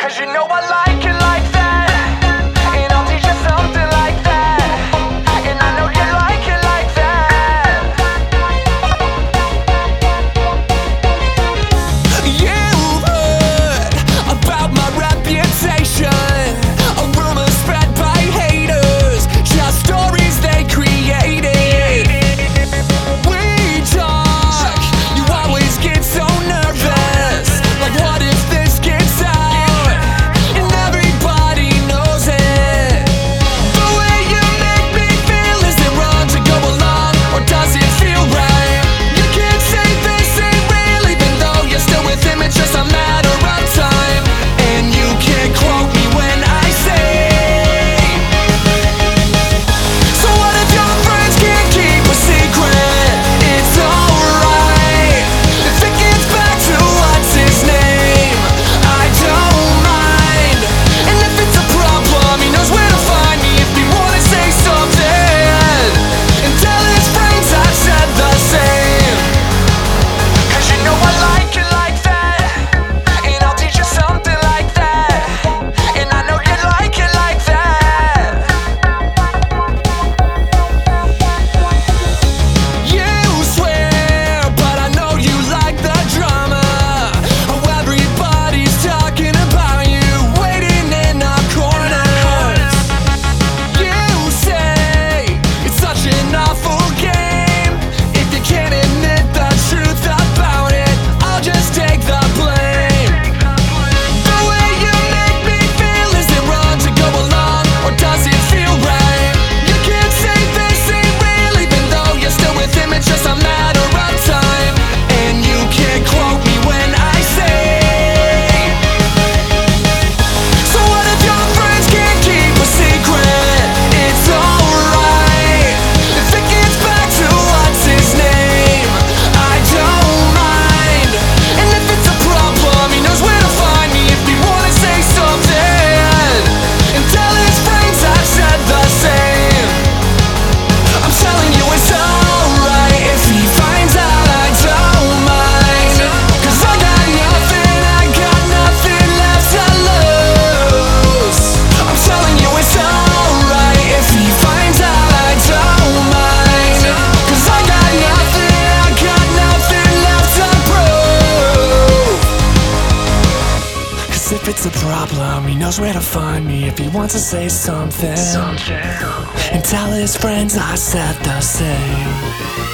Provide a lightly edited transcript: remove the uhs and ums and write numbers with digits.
'Cause you know I like it like that, and I'll teach you something like that, and I know you like it like that. You've heard about my reputation, a rumor spread by haters, just stories they created. We talk, you always get so nervous, like what if this gets out, and everybody knows it. The way you make me feel, is it wrong to go along, or does it feel right? You can't say this ain't real, even though you're still with him, it's just a matter of time. And you can't quote me when I say, so what if your friends can't keep a secret? It's alright if it gets back to what's his name, I don't mind. And if it's a problem, he knows where to find me if he wanna say something, and tell his friends I said the same. 'Cause you know I like it like that, and I'll teach you something like that, and I know you like it like that. You swear, but I know you like the drama, how everybody's talking about you, waiting in our corners. You say it's such an awful game, if you can't admit the truth about it, I'll just take the blame. The way you make me feel, is it wrong to go along, or does it feel right? You can't say this ain't real, even though you're still with him, it's just a matter of time. And you can't quote me when I say, so what if your friends can't keep a secret? It's alright if it gets back to what's his name, I don't mind. And if it's a problem, he knows where to find me if he wanna say something, and tell his friends I said the same. I'm telling you it's alright if he finds out, I don't mind. 'Cause I got nothing left to lose. I'm telling you it's alright if he finds out, I don't mind. 'Cause I got nothing left to prove. 'Cause if it's a problem, he knows where to find me if he wants to say something, and tell his friends I said the same.